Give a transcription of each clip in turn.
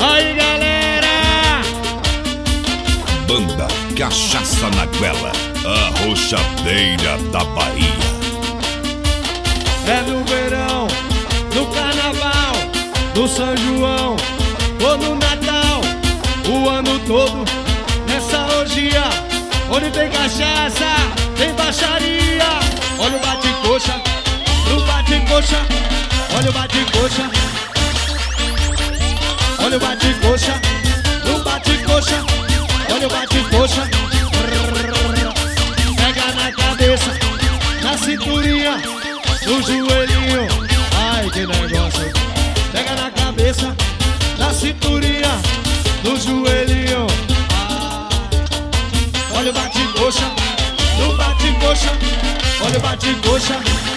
Aí galera, Banda Cachaça na Goela, a rochadeira da Bahia. é no verão, no carnaval, no São João ou no Natal, o ano todo nessa orgia, onde tem cachaça, tem baixaria. Olha o bate-coxa, no bate-coxa, olha o bate-coxa, olha o bate-coxa, no bate-coxa, olha o bate-coxa. Pega na cabeça, na cinturinha, no joelhinho, ai que negócio. Pega na cabeça, na cinturinha, no joelhinho, ai. Olha o bate-coxa, no bate-coxa, olha o bate-coxa,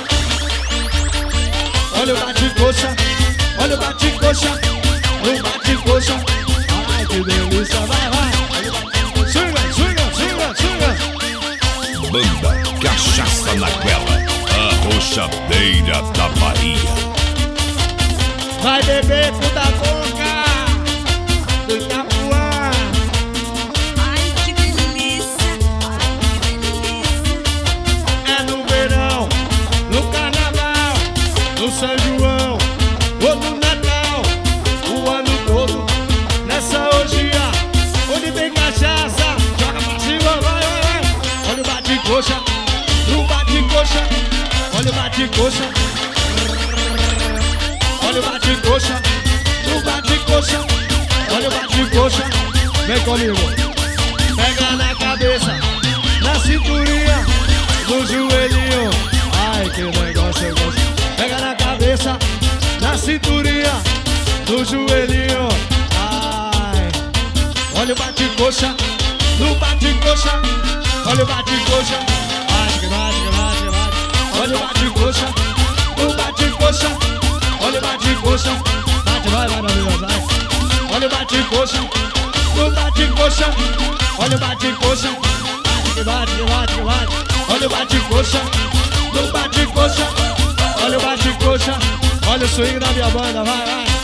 olha o bate-coxa, olha o bate-coxa, no bate-coxa, ai que delícia, vai, vai. Swinga, swinga, swinga, swinga. Banda Cachaça na Goela, a rochadeira da Bahia. Vai beber com da boca do Itapuã. Ai, que delícia! Ai, que delícia! É no verão, no carnaval, no São João ou no Natal, o ano todo nessa orgia, onde tem cachaça, joga pra cima, vai, vai, vai. Olha o bate-coxa, no bate-coxa, olha o bate-coxa, olha o bate-coxa, no bate-coxa, olha o bate-coxa. Vem comigo. Pega na cabeça, na cinturinha, no joelhinho, ai que negócio eu gosto. Pega na cabeça, na cinturinha, no joelhinho, ai. Olha o bate-coxa, no bate-coxa, olha o bate-coxa, bate, bate, bate, bate. Olha o bate-coxa, no bate-coxa, olha o bate-coxa, bate, vai, vai, vai, vai. Olha o bate-coxa, no bate-coxa, olha o bate-coxa, bate, bate, bate, bate. Olha o bate-coxa, no bate-coxa, olha o bate-coxa, olha o swing da minha banda, vai, vai.